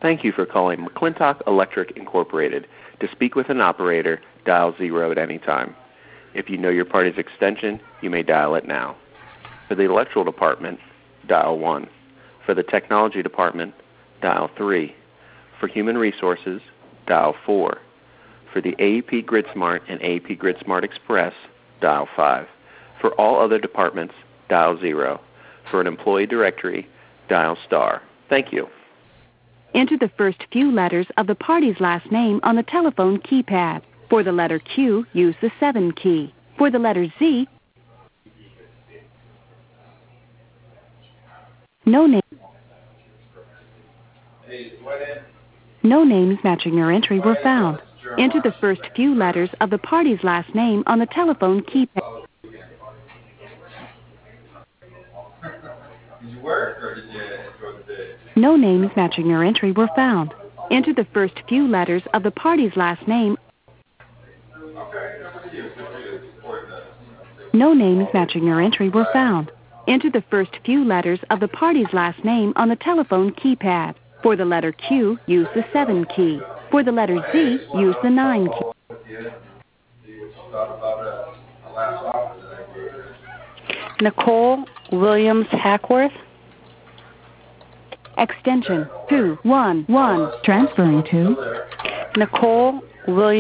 Thank you for calling McClintock Electric Incorporated. To speak with an operator, dial 0 at any time. If you know your party's extension, you may dial it now. For the electrical department, dial 1. For the technology department, dial 3. For human resources, dial 4. For the AEP GridSmart and AEP GridSmart Express, dial 5. For all other departments, dial 0. For an employee directory, dial star. Thank you. Enter the first few letters of the party's last name on the telephone keypad. For the letter Q, use the 7 key. For the letter Z, no names matching your entry were found. Enter the first few letters of the party's last name on the telephone keypad. No names matching your entry were found. Enter the first few letters of the party's last name. No names matching your entry were found. Enter the first few letters of the party's last name on the telephone keypad. For the letter Q, use the 7 key. For the letter Z, use the 9 key. Nicole Williams Hackworth. Extension 211. Transferring to Nicole Williams.